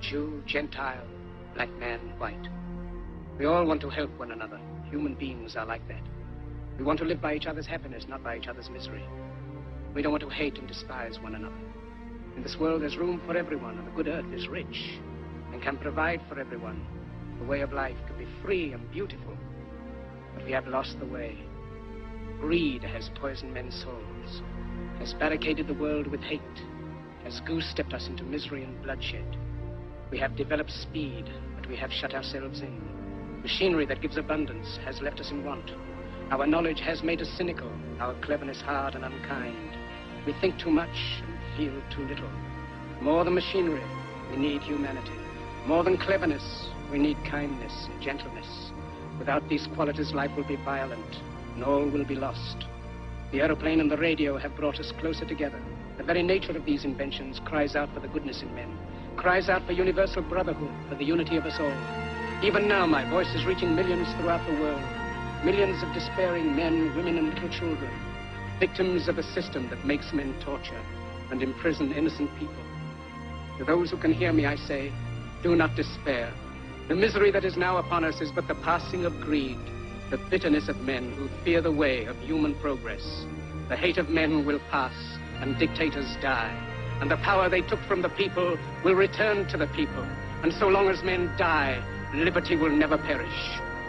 Jew, Gentile, black man, white. We all want to help one another. Human beings are like that. We want to live by each other's happiness, not by each other's misery. We don't want to hate and despise one another. In this world, there's room for everyone, and the good earth is rich and can provide for everyone. The way of life could be free and beautiful, but we have lost the way. Greed has poisoned men's souls, has barricaded the world with hate, has goose-stepped us into misery and bloodshed. We have developed speed, but we have shut ourselves in. Machinery that gives abundance has left us in want. Our knowledge has made us cynical, our cleverness hard and unkind. We think too much and feel too little. More than machinery, we need humanity. More than cleverness, we need kindness and gentleness. Without these qualities, life will be violent, and all will be lost. The aeroplane and the radio have brought us closer together. The very nature of these inventions cries out for the goodness in men, cries out for universal brotherhood, for the unity of us all. Even now, my voice is reaching millions throughout the world. Millions of despairing men, women, and little children, victims of a system that makes men torture and imprison innocent people. To those who can hear me, I say, do not despair. The misery that is now upon us is but the passing of greed, the bitterness of men who fear the way of human progress. The hate of men will pass, and dictators die, and the power they took from the people will return to the people. And so long as men die, liberty will never perish.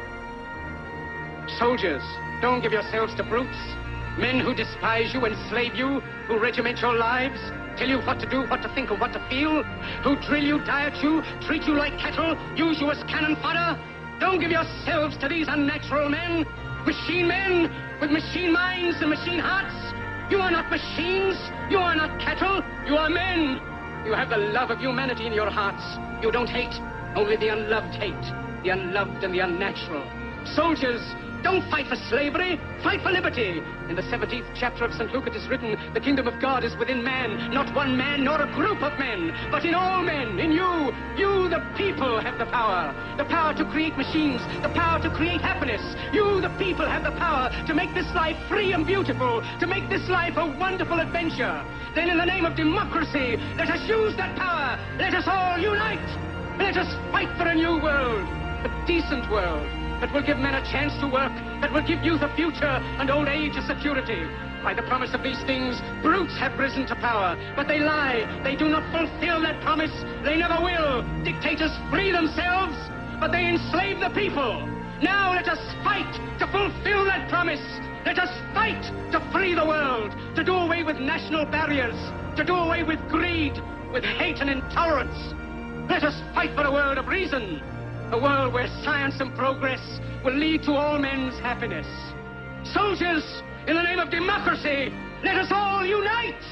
Soldiers, don't give yourselves to brutes. Men who despise you, enslave you, who regiment your lives, tell you what to do, what to think, and what to feel, who drill you, diet you, treat you like cattle, use you as cannon fodder. Don't give yourselves to these unnatural men, machine men with machine minds and machine hearts. You are not machines, you are not cattle, you are men. You have the love of humanity in your hearts. You don't hate, only the unloved hate, the unloved and the unnatural. Soldiers, don't fight for slavery, fight for liberty. In the 17th chapter of St. Luke it is written, the kingdom of God is within man, not one man nor a group of men, but in all men, in you. You, the people, have the power to create machines, the power to create happiness. You, the people, have the power to make this life free and beautiful, to make this life a wonderful adventure. Then in the name of democracy, let us use that power. Let us all unite. Let us fight for a new world, a decent world, that will give men a chance to work, that will give youth a future and old age a security. By the promise of these things, brutes have risen to power, but they lie. They do not fulfill that promise. They never will. Dictators free themselves, but they enslave the people. Now let us fight to fulfill that promise. Let us fight to free the world, to do away with national barriers, to do away with greed, with hate and intolerance. Let us fight for a world of reason, a world where science and progress will lead to all men's happiness. Soldiers, in the name of democracy, let us all unite!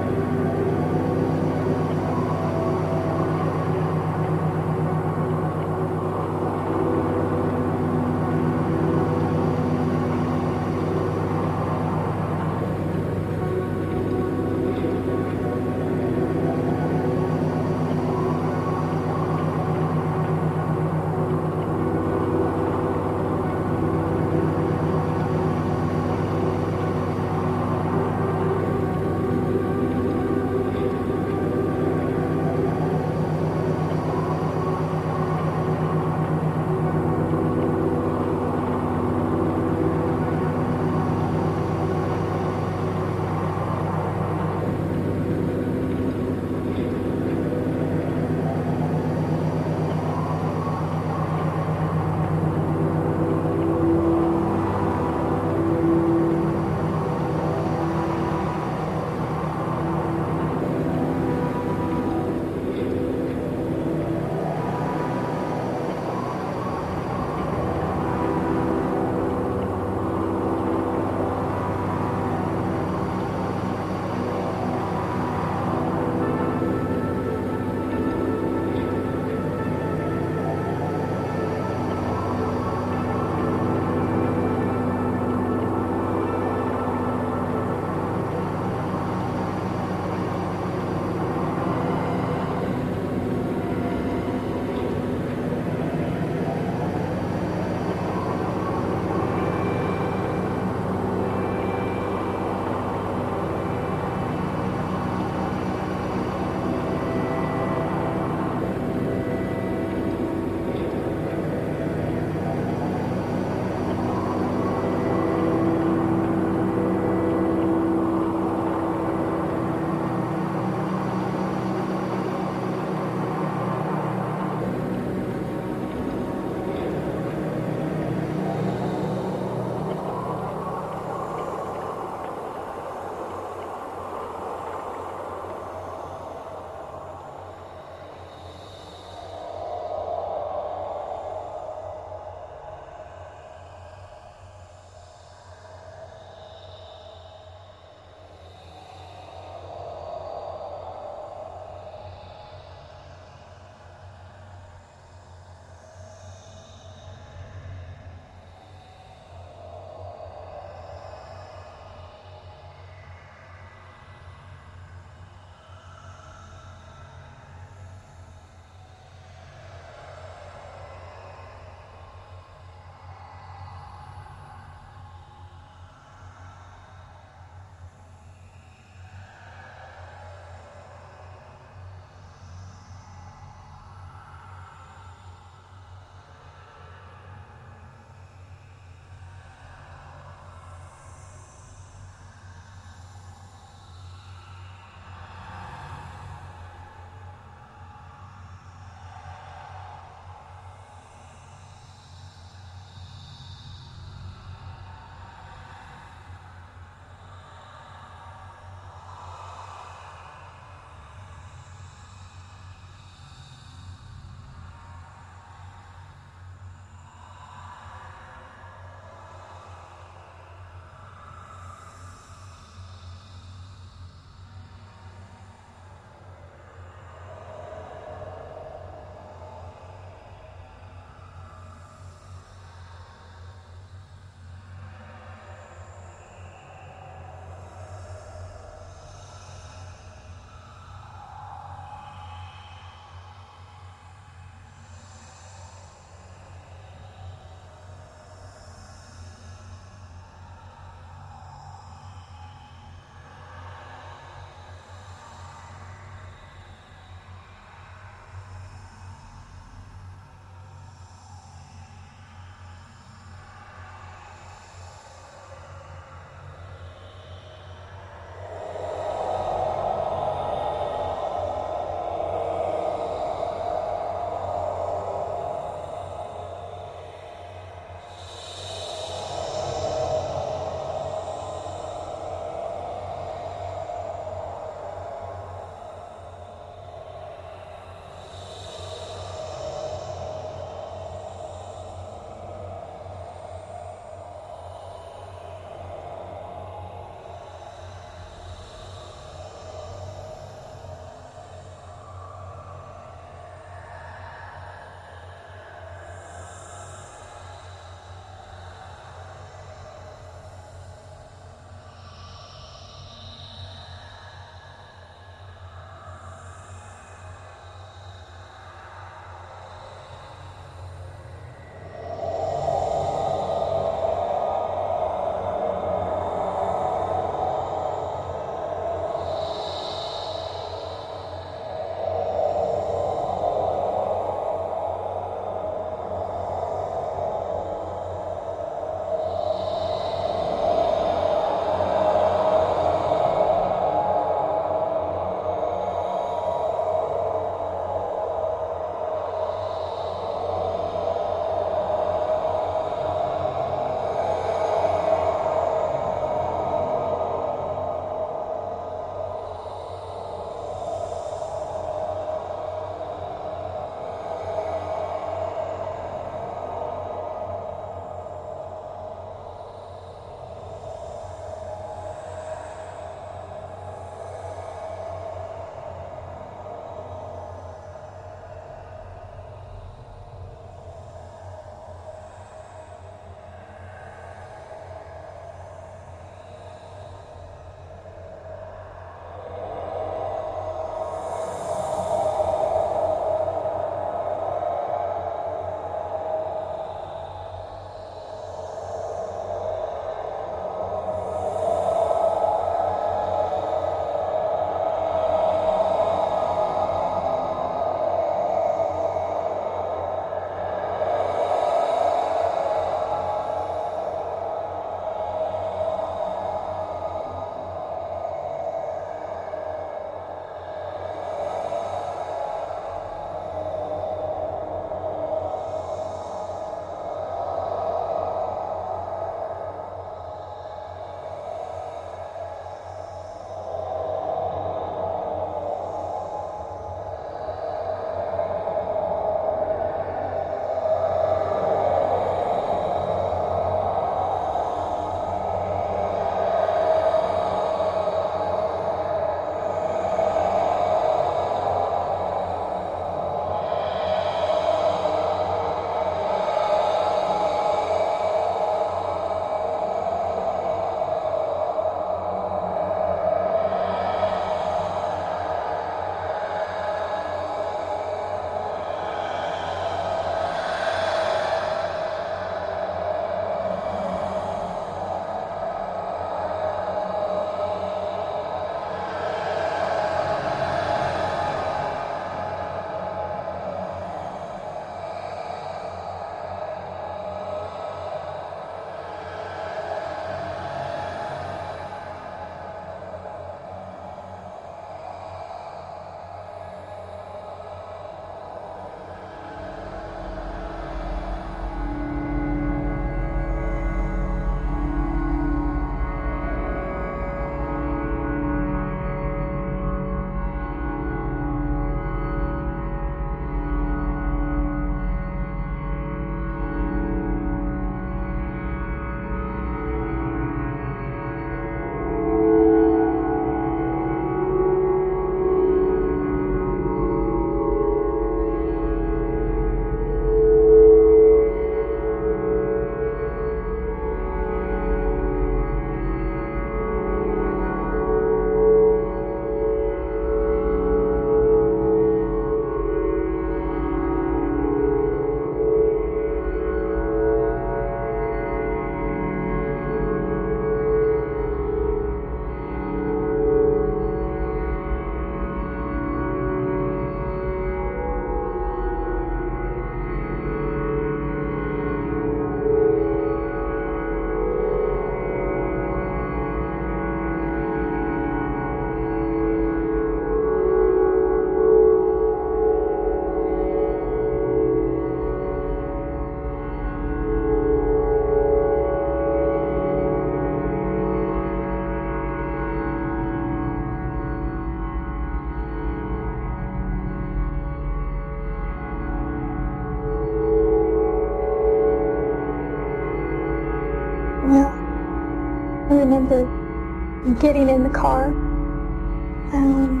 remember getting in the car and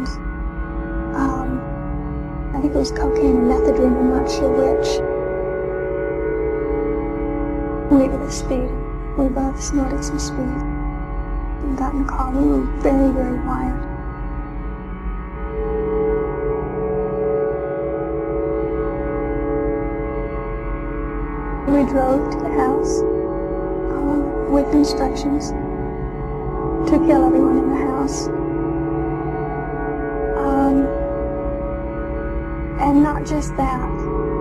I think it was cocaine and methadone, I'm not sure which. We were the speed. We both snorted some speed and got in the car. We were very, very wired. We drove to the house with instructions to kill everyone in the house. And not just that,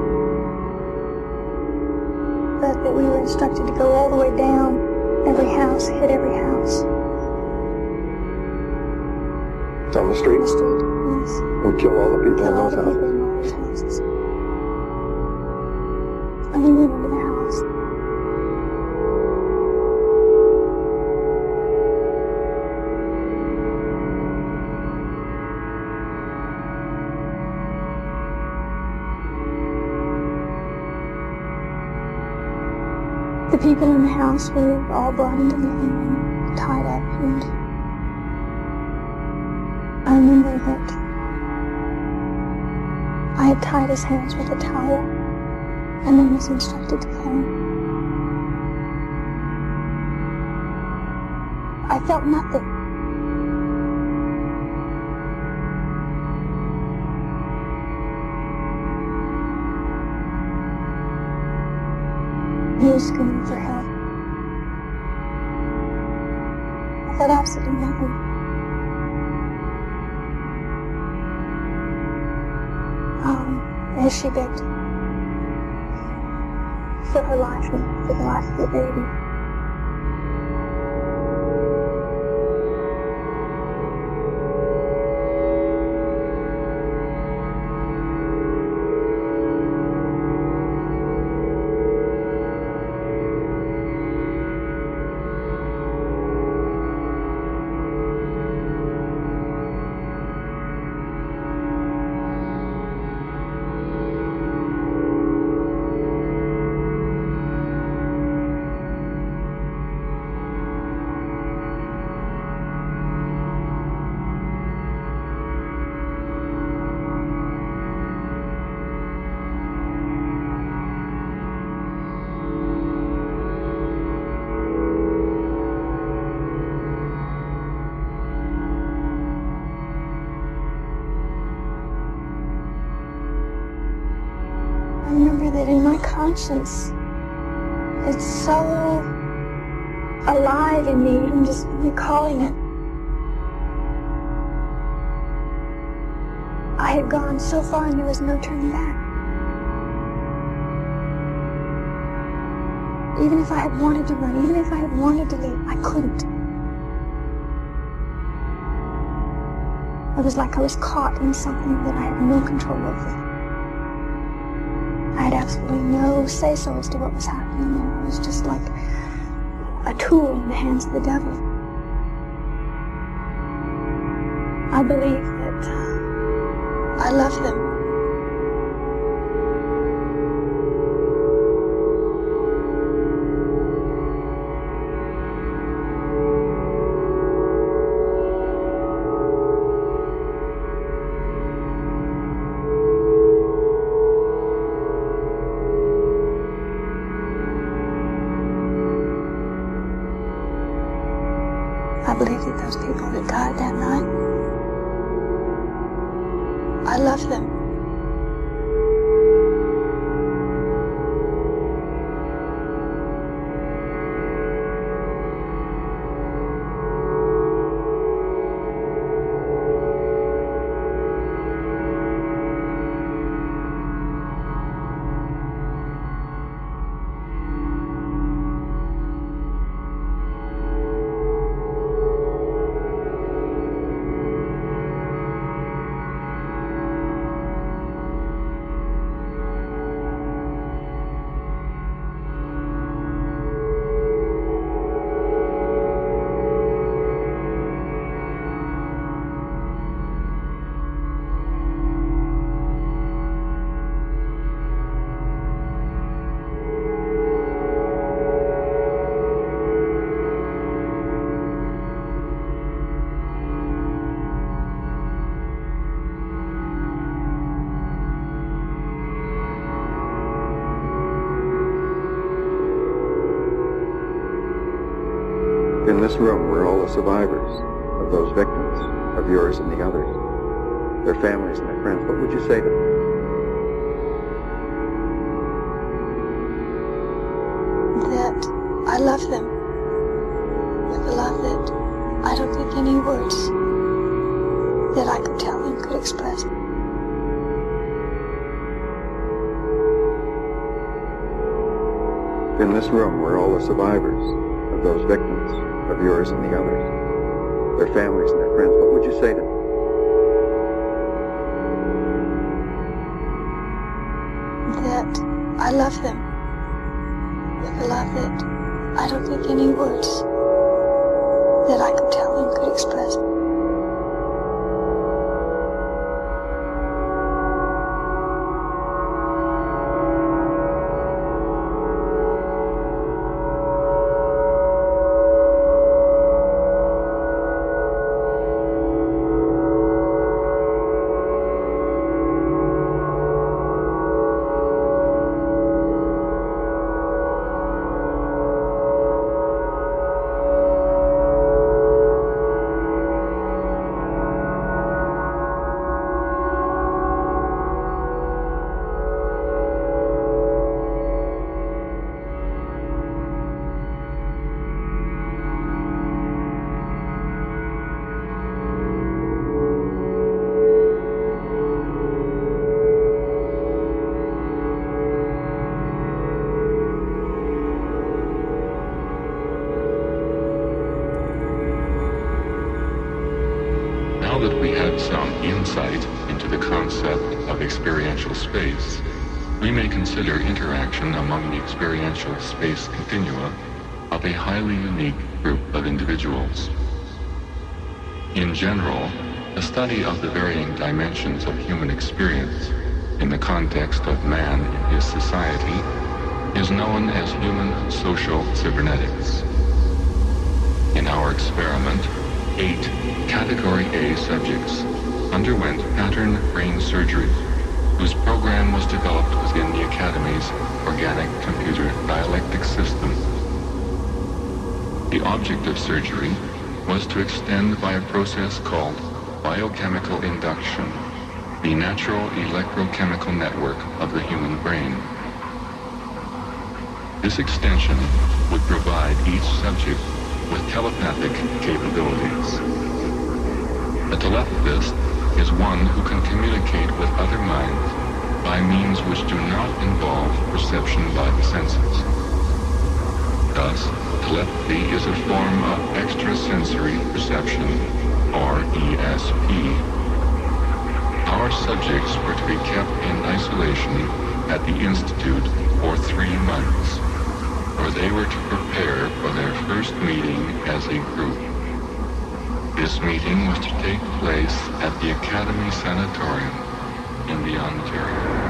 but that we were instructed to go all the way down every house, hit every house. Down the street? On the street, yes. And kill all the people in those houses? Kill all the people in all those houses. And we went into the house. The people in the house were all brought into the living room, tied up, and I remember that I had tied his hands with a towel and then was instructed to kill him. I felt nothing. He was screaming for help. I felt absolutely nothing. As she begged for her life and for the life of the baby. I remember that in my conscience, it's so alive in me, I'm just recalling it. I had gone so far and there was no turning back. Even if I had wanted to run, even if I had wanted to leave, I couldn't. It was like I was caught in something that I had no control over. I had absolutely no say-so as to what was happening there. It was just like a tool in the hands of the devil. I believe that I love them. I believe that those people that died that night, I love them. In this room were all the survivors of those victims, of yours and the others, their families and their friends. What would you say to them? That I love them with a love that I don't think any words that I could tell them could express. In this room were all the survivors of those victims, of yours and the others, their families and their friends. What would you say to them? That I love them with a love that I don't think any words that I could tell them could express. Now that we have some insight into the concept of experiential space, we may consider interaction among the experiential space continua of a highly unique group of individuals. In general, the study of the varying dimensions of human experience in the context of man in his society is known as human social cybernetics. In our experiment, 8 Category A subjects underwent pattern brain surgery, whose program was developed within the Academy's organic computer dialectic system. The object of surgery was to extend by a process called biochemical induction the natural electrochemical network of the human brain. This extension would provide each subject with telepathic capabilities. A telepathist is one who can communicate with other minds by means which do not involve perception by the senses. Thus, telepathy is a form of extrasensory perception, or ESP. Our subjects were to be kept in isolation at the Institute for 3 months, where they were to prepare for their first meeting as a group. This meeting was to take place at the Academy Sanatorium in the Ontario.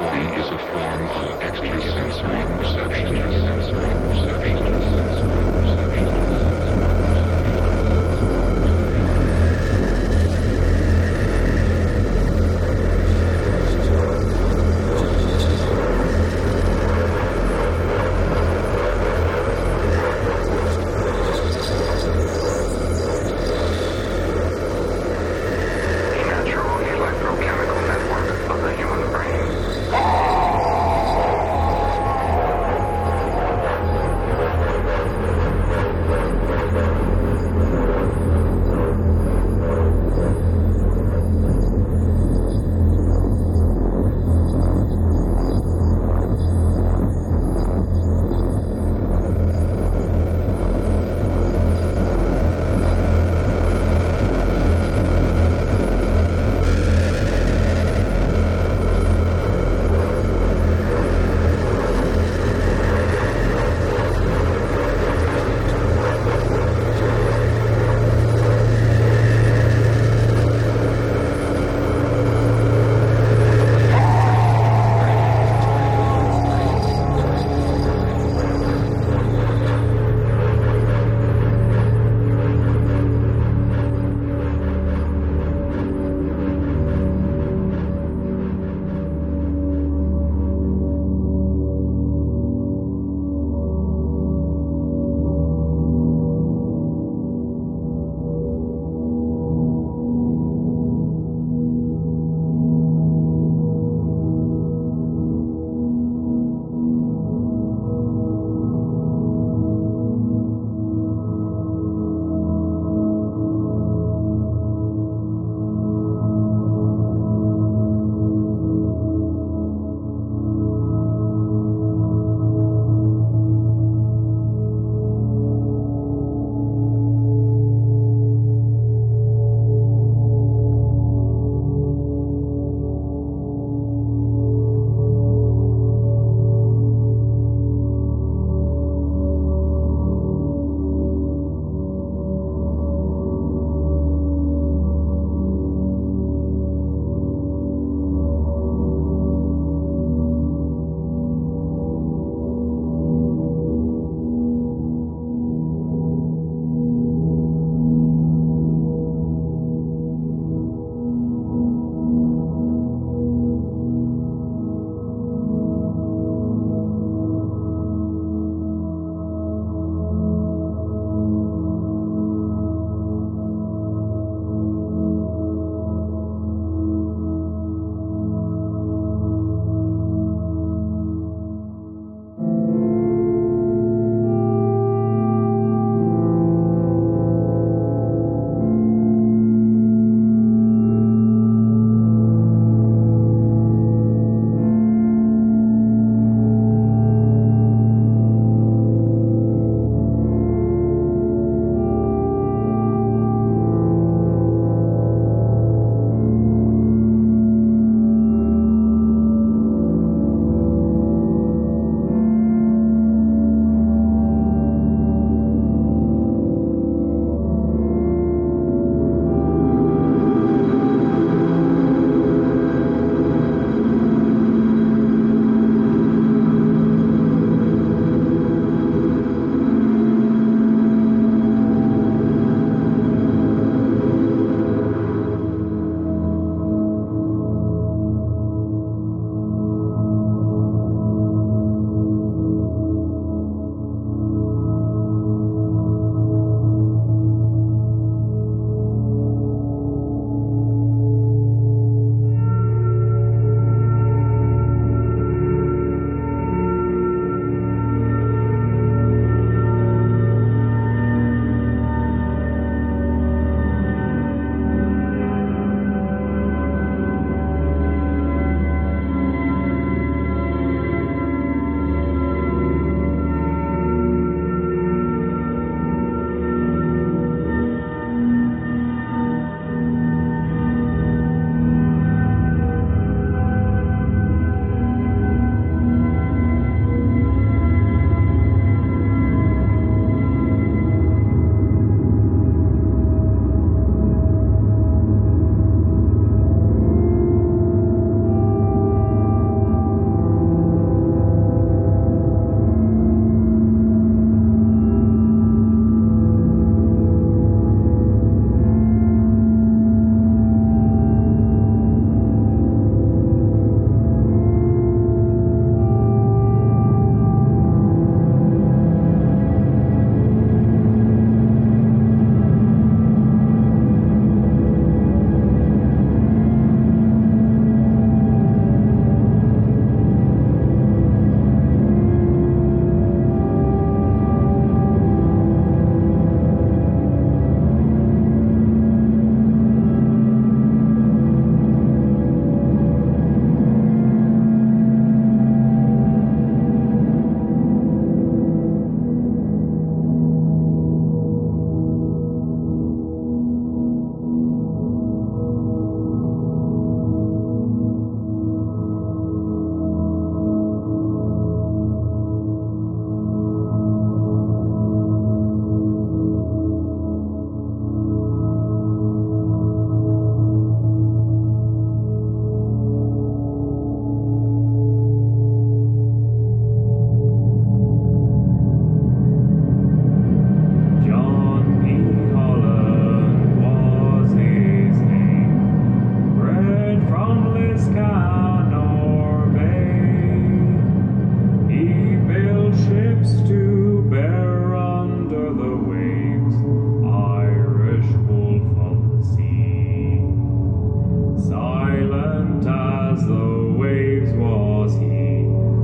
reality is a form of extrasensory perception.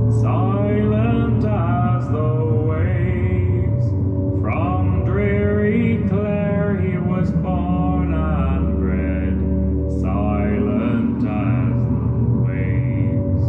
silent as the waves. From dreary Clare he was born and bred, silent as the waves.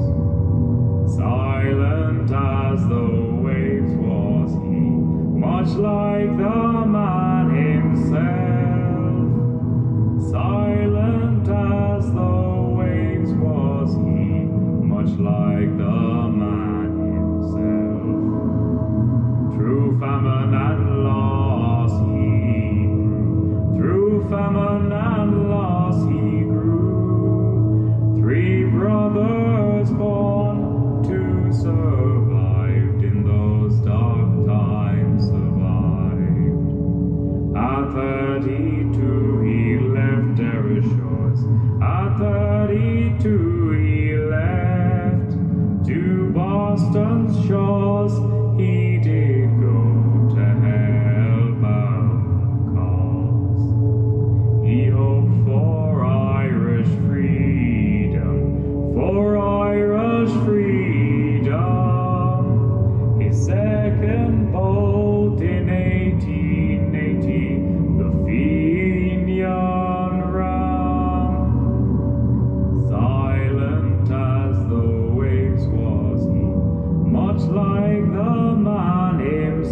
Silent as the waves was he, much like the man himself. Silent as the waves was he, much like the man himself. Through famine and loss he grew, through famine and loss he grew. 3 brothers born to survived in those dark times, survived. At 32 he left Derry shores, at 32 he left. To Boston's shores he did go to help out the cause. He hoped for Irish freedom, for Irish freedom. His second bolt in 1880, the Fenian ram. Silent as the waves was he, much like the man himself.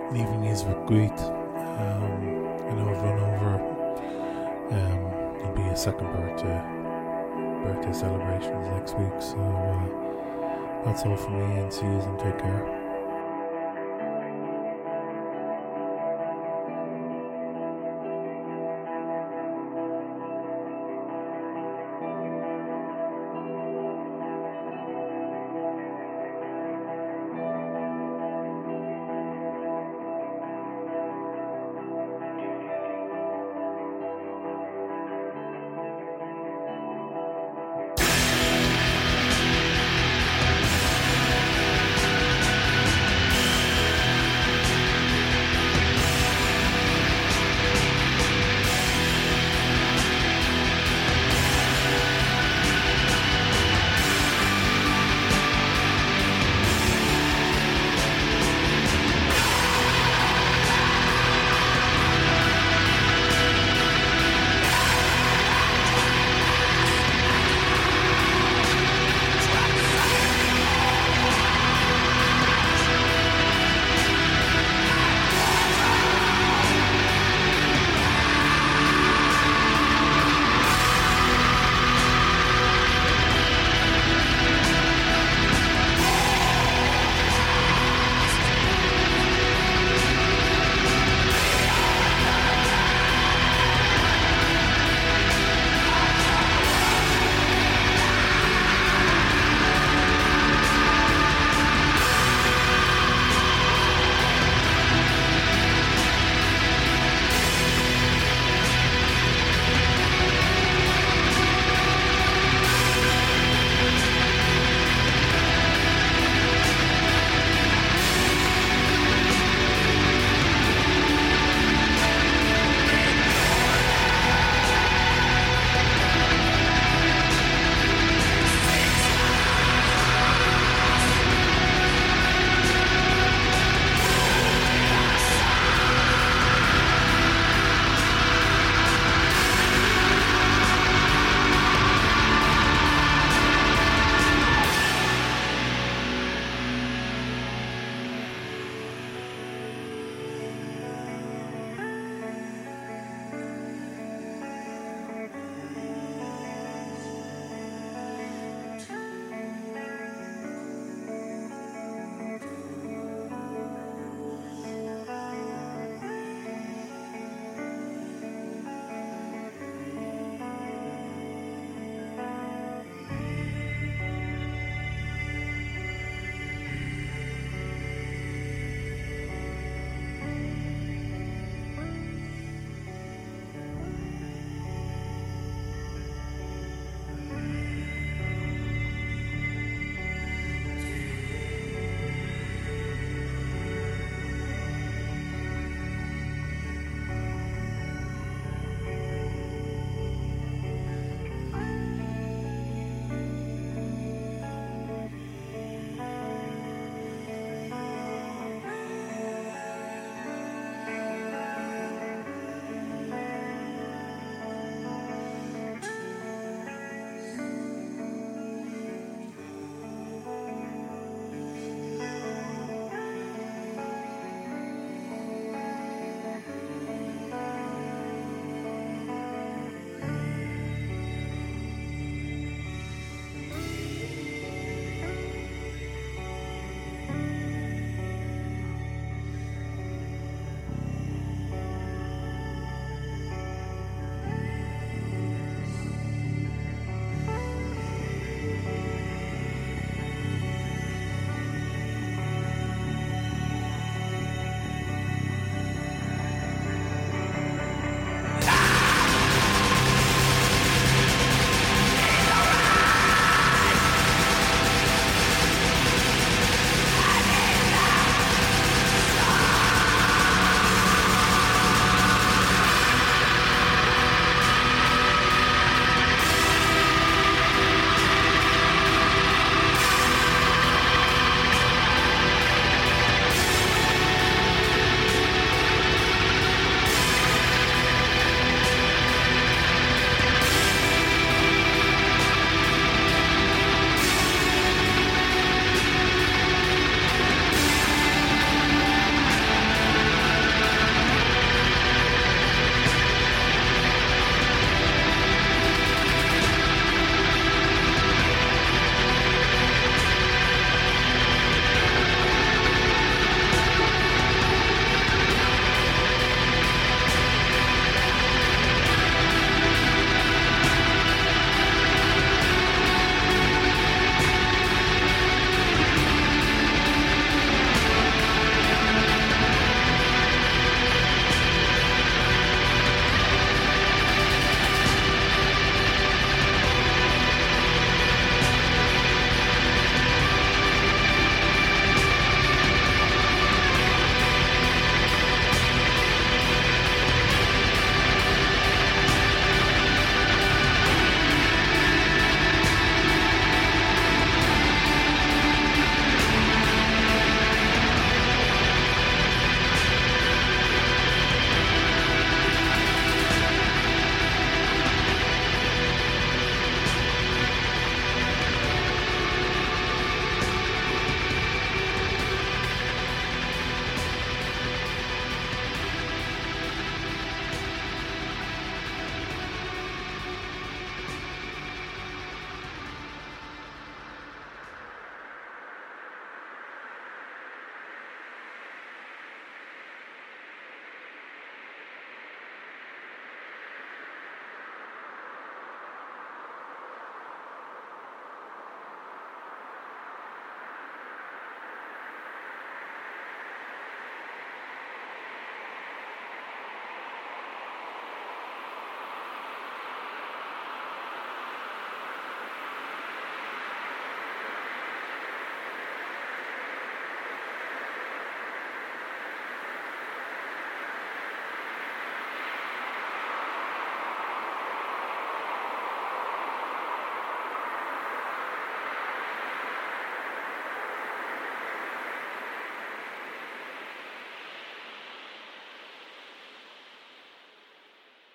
leaving you with great. I know I've run over. There'll be a second birthday celebrations next week, so that's all for me, and see you and take care.